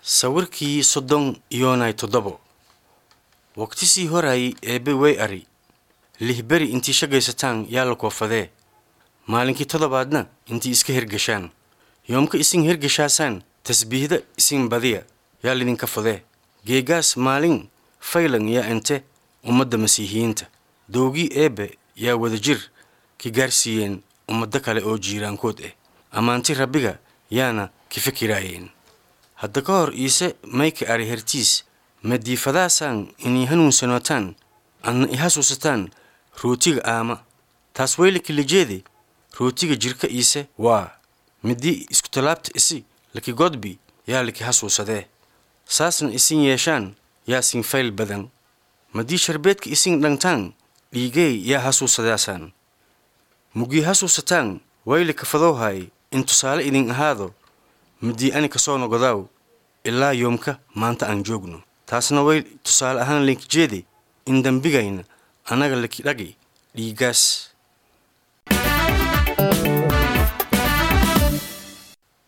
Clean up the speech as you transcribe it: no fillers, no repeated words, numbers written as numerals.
sawirkii soddon iyoonay toddobo waqtisii horay eebbe way ari lihberi intii shaqaysataan yaa la koofadee maalinkii toddobaadna intii iska hirgashaan yoomka isin hirgashaasaan tasbiihda isin badiya yaa lidinka fadee geegaas maalin faylan yaa ente ummadda masiihiyiinta doogii eebbe yaa wadajir ki gaarsiiyeen ummadda kale oo jiiraankood ammaanti rabbiga yaana ki fikiraayeen hadda ka hor iise mayka ari hertiis madiifadaasaan inay hanuunsanotaan anna i hasuusataan rootiga aama taas wayla kilijeede rootiga jirka iise waa midii isku talaabta isi laki godbi yaa laki hasuusadee saasna isin yeeshaan yaa sin fayl badan madii sharbeedka isin dhangtaan dhiigey yaa hasuusadaasaan mugii hasuusataan wayla kafadowhay in tusaale idin ahaado midii ani ka soo noqodaaw ilaa yoomka maanta aan joogno taasna way tusaale ahaan linkijeede in dambigayna anaga laki dhagi dhiigaas